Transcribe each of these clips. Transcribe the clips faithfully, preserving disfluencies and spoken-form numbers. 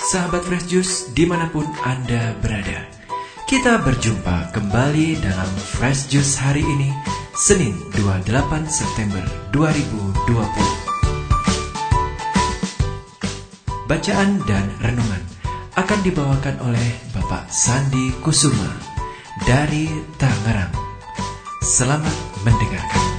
Sahabat Fresh Juice dimanapun Anda berada, kita berjumpa kembali dalam Fresh Juice hari ini, Senin dua puluh delapan September dua ribu dua puluh. Bacaan dan renungan akan dibawakan oleh Bapak Sandi Kusuma dari Tangerang. Selamat mendengarkan.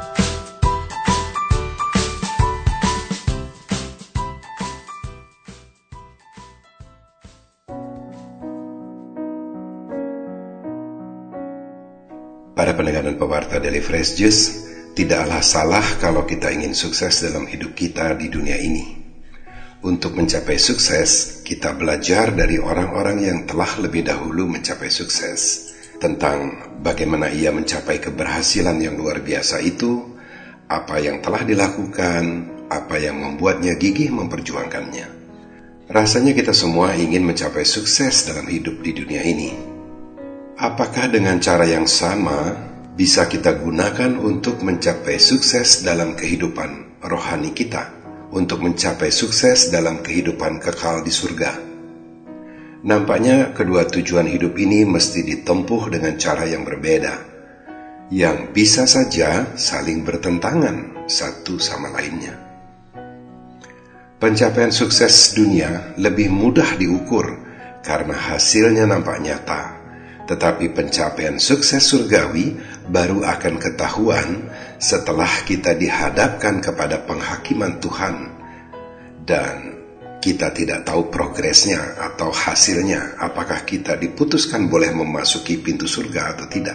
Para pendengar dan pewarta Daily Fresh Juice, tidaklah salah kalau kita ingin sukses dalam hidup kita di dunia ini. Untuk mencapai sukses, kita belajar dari orang-orang yang telah lebih dahulu mencapai sukses, tentang bagaimana ia mencapai keberhasilan yang luar biasa itu, apa yang telah dilakukan, apa yang membuatnya gigih memperjuangkannya. Rasanya kita semua ingin mencapai sukses dalam hidup di dunia ini. Apakah dengan cara yang sama bisa kita gunakan untuk mencapai sukses dalam kehidupan rohani kita, untuk mencapai sukses dalam kehidupan kekal di surga? Nampaknya kedua tujuan hidup ini mesti ditempuh dengan cara yang berbeda, yang bisa saja saling bertentangan satu sama lainnya. Pencapaian sukses dunia lebih mudah diukur karena hasilnya nampak nyata. Tetapi pencapaian sukses surgawi baru akan ketahuan setelah kita dihadapkan kepada penghakiman Tuhan dan kita tidak tahu progresnya atau hasilnya, apakah kita diputuskan boleh memasuki pintu surga atau tidak.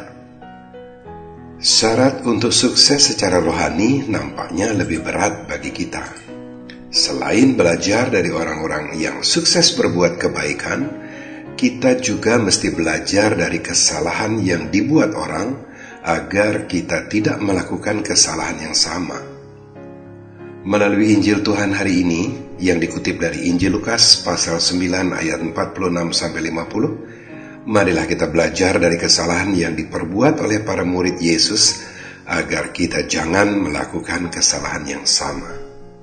Syarat untuk sukses secara rohani nampaknya lebih berat bagi kita. Selain belajar dari orang-orang yang sukses berbuat kebaikan, kita juga mesti belajar dari kesalahan yang dibuat orang agar kita tidak melakukan kesalahan yang sama. Melalui Injil Tuhan hari ini yang dikutip dari Injil Lukas pasal sembilan ayat empat puluh enam sampai lima puluh, marilah kita belajar dari kesalahan yang diperbuat oleh para murid Yesus agar kita jangan melakukan kesalahan yang sama.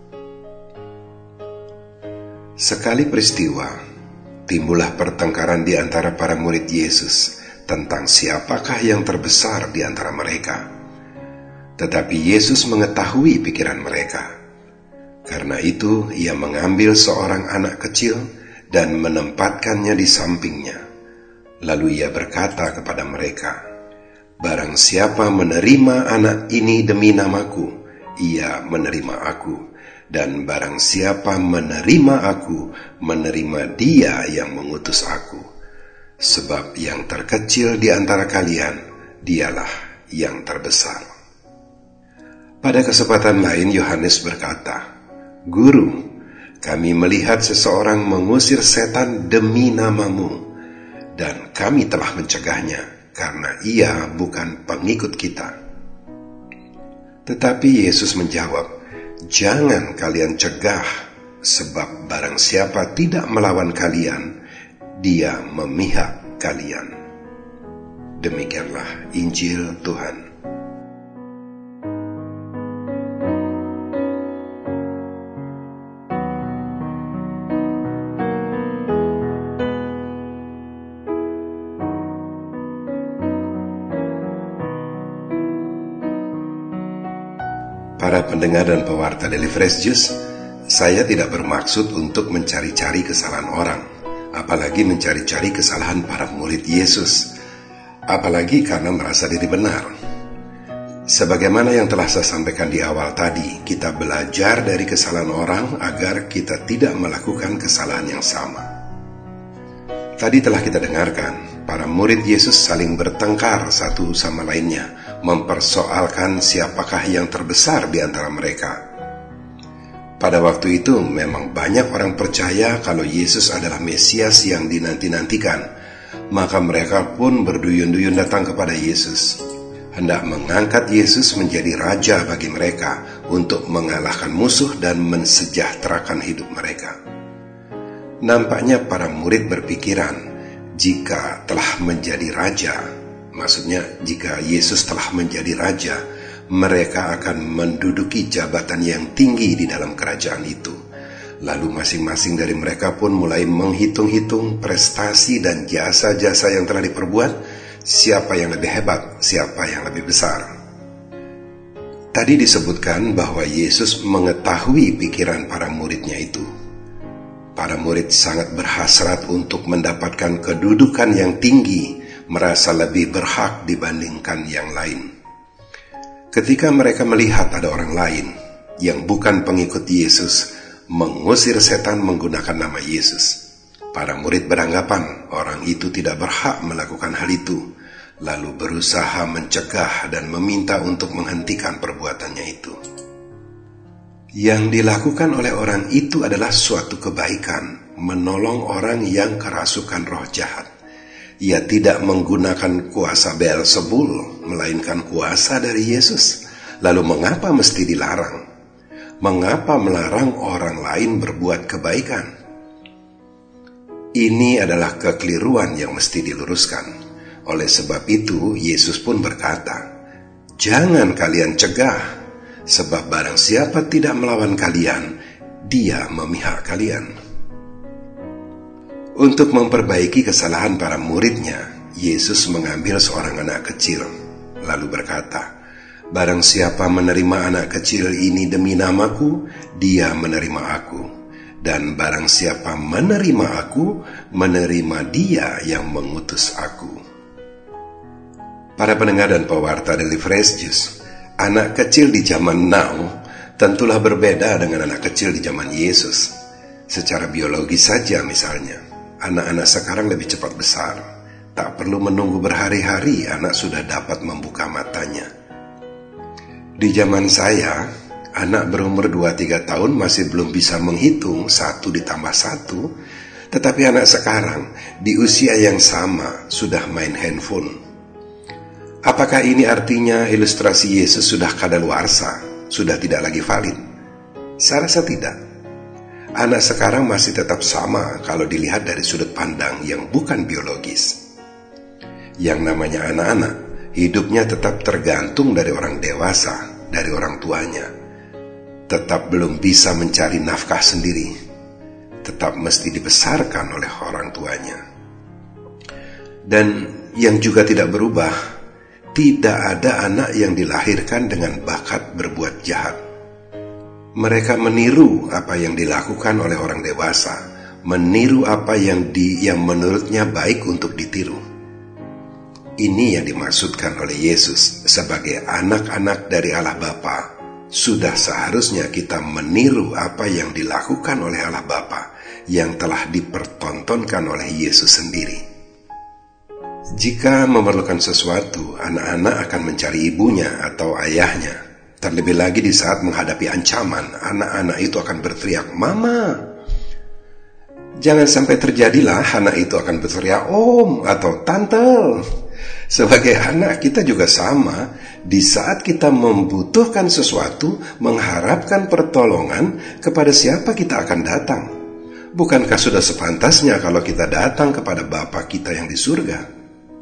Sekali peristiwa, timbullah pertengkaran di antara para murid Yesus tentang siapakah yang terbesar di antara mereka. Tetapi Yesus mengetahui pikiran mereka. Karena itu, ia mengambil seorang anak kecil dan menempatkannya di sampingnya. Lalu ia berkata kepada mereka, "Barang siapa menerima anak ini demi namaku, ia menerima aku. Dan barang siapa menerima aku, menerima dia yang mengutus aku. Sebab yang terkecil di antara kalian, dialah yang terbesar." Pada kesempatan lain, Yohanes berkata, "Guru, kami melihat seseorang mengusir setan demi namamu, dan kami telah mencegahnya, karena ia bukan pengikut kita." Tetapi Yesus menjawab, "Jangan kalian cegah, sebab barang siapa tidak melawan kalian, dia memihak kalian." Demikianlah Injil Tuhan. Para pendengar dan pewarta Daily Fresh Juice, saya tidak bermaksud untuk mencari-cari kesalahan orang, apalagi mencari-cari kesalahan para murid Yesus, apalagi karena merasa diri benar. Sebagaimana yang telah saya sampaikan di awal tadi, kita belajar dari kesalahan orang agar kita tidak melakukan kesalahan yang sama. Tadi telah kita dengarkan, para murid Yesus saling bertengkar satu sama lainnya, mempersoalkan siapakah yang terbesar di antara mereka. Pada waktu itu memang banyak orang percaya kalau Yesus adalah Mesias yang dinanti-nantikan, maka mereka pun berduyun-duyun datang kepada Yesus, hendak mengangkat Yesus menjadi raja bagi mereka untuk mengalahkan musuh dan mensejahterakan hidup mereka. Nampaknya para murid berpikiran, jika telah menjadi raja, maksudnya jika Yesus telah menjadi raja, mereka akan menduduki jabatan yang tinggi di dalam kerajaan itu. Lalu masing-masing dari mereka pun mulai menghitung-hitung prestasi dan jasa-jasa yang telah diperbuat, siapa yang lebih hebat, siapa yang lebih besar. Tadi disebutkan bahwa Yesus mengetahui pikiran para muridnya itu. Para murid sangat berhasrat untuk mendapatkan kedudukan yang tinggi, merasa lebih berhak dibandingkan yang lain. Ketika mereka melihat ada orang lain yang bukan pengikut Yesus mengusir setan menggunakan nama Yesus, para murid beranggapan orang itu tidak berhak melakukan hal itu, lalu berusaha mencegah dan meminta untuk menghentikan perbuatannya itu. Yang dilakukan oleh orang itu adalah suatu kebaikan, menolong orang yang kerasukan roh jahat. Ia tidak menggunakan kuasa Beelzebul, melainkan kuasa dari Yesus. Lalu mengapa mesti dilarang? Mengapa melarang orang lain berbuat kebaikan? Ini adalah kekeliruan yang mesti diluruskan. Oleh sebab itu, Yesus pun berkata, "Jangan kalian cegah, sebab barang siapa tidak melawan kalian, dia memihak kalian." Untuk memperbaiki kesalahan para muridnya, Yesus mengambil seorang anak kecil, lalu berkata, "Barang siapa menerima anak kecil ini demi namaku, dia menerima aku. Dan barang siapa menerima aku, menerima dia yang mengutus aku." Para pendengar dan pewarta dari Fresh Juice, anak kecil di zaman now tentulah berbeda dengan anak kecil di zaman Yesus. Secara biologis saja misalnya, anak-anak sekarang lebih cepat besar. Tak perlu menunggu berhari-hari, anak sudah dapat membuka matanya. Di zaman saya, anak berumur dua tiga tahun masih belum bisa menghitung satu ditambah satu, tetapi anak sekarang di usia yang sama sudah main handphone. Apakah ini artinya ilustrasi Yesus sudah kadaluarsa, sudah tidak lagi valid? Saya rasa tidak. Anak sekarang masih tetap sama kalau dilihat dari sudut pandang yang bukan biologis. Yang namanya anak-anak, hidupnya tetap tergantung dari orang dewasa, dari orang tuanya. Tetap belum bisa mencari nafkah sendiri. Tetap mesti dibesarkan oleh orang tuanya. Dan yang juga tidak berubah, tidak ada anak yang dilahirkan dengan bakat berbuat jahat. Mereka meniru apa yang dilakukan oleh orang dewasa, meniru apa yang di yang menurutnya baik untuk ditiru. Ini yang dimaksudkan oleh Yesus sebagai anak-anak dari Allah Bapa. Sudah seharusnya kita meniru apa yang dilakukan oleh Allah Bapa yang telah dipertontonkan oleh Yesus sendiri. Jika memerlukan sesuatu, anak-anak akan mencari ibunya atau ayahnya. Terlebih lagi di saat menghadapi ancaman, anak-anak itu akan berteriak, "Mama!" Jangan sampai terjadilah anak itu akan berteriak, "Om" atau "Tante." Sebagai anak kita juga sama. Di saat kita membutuhkan sesuatu, mengharapkan pertolongan, kepada siapa kita akan datang? Bukankah sudah sepantasnya kalau kita datang kepada Bapa kita yang di surga?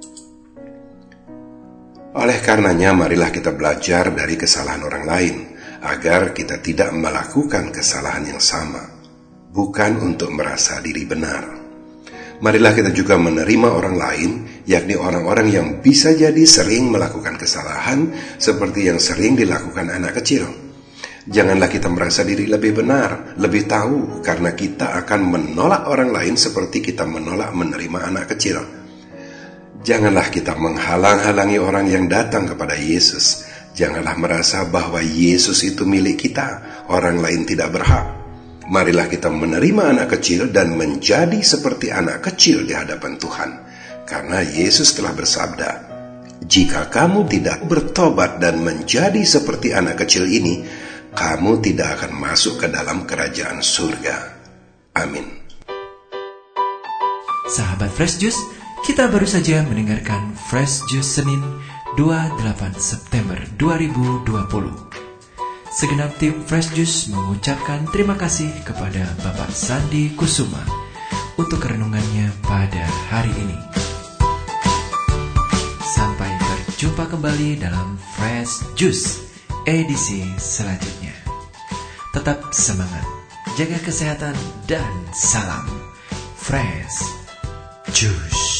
Oleh karenanya, marilah kita belajar dari kesalahan orang lain, agar kita tidak melakukan kesalahan yang sama, bukan untuk merasa diri benar. Marilah kita juga menerima orang lain, yakni orang-orang yang bisa jadi sering melakukan kesalahan, seperti yang sering dilakukan anak kecil. Janganlah kita merasa diri lebih benar, lebih tahu, karena kita akan menolak orang lain seperti kita menolak menerima anak kecil. Janganlah kita menghalang-halangi orang yang datang kepada Yesus. Janganlah merasa bahwa Yesus itu milik kita, orang lain tidak berhak. Marilah kita menerima anak kecil dan menjadi seperti anak kecil di hadapan Tuhan. Karena Yesus telah bersabda, "Jika kamu tidak bertobat dan menjadi seperti anak kecil ini, kamu tidak akan masuk ke dalam kerajaan surga." Amin. Sahabat Fresh Juice, kita baru saja mendengarkan Fresh Juice Senin dua puluh delapan September dua ribu dua puluh. Segenap tim Fresh Juice mengucapkan terima kasih kepada Bapak Sandi Kusuma untuk renungannya pada hari ini. Sampai berjumpa kembali dalam Fresh Juice edisi selanjutnya. Tetap semangat, jaga kesehatan, dan salam Fresh Juice.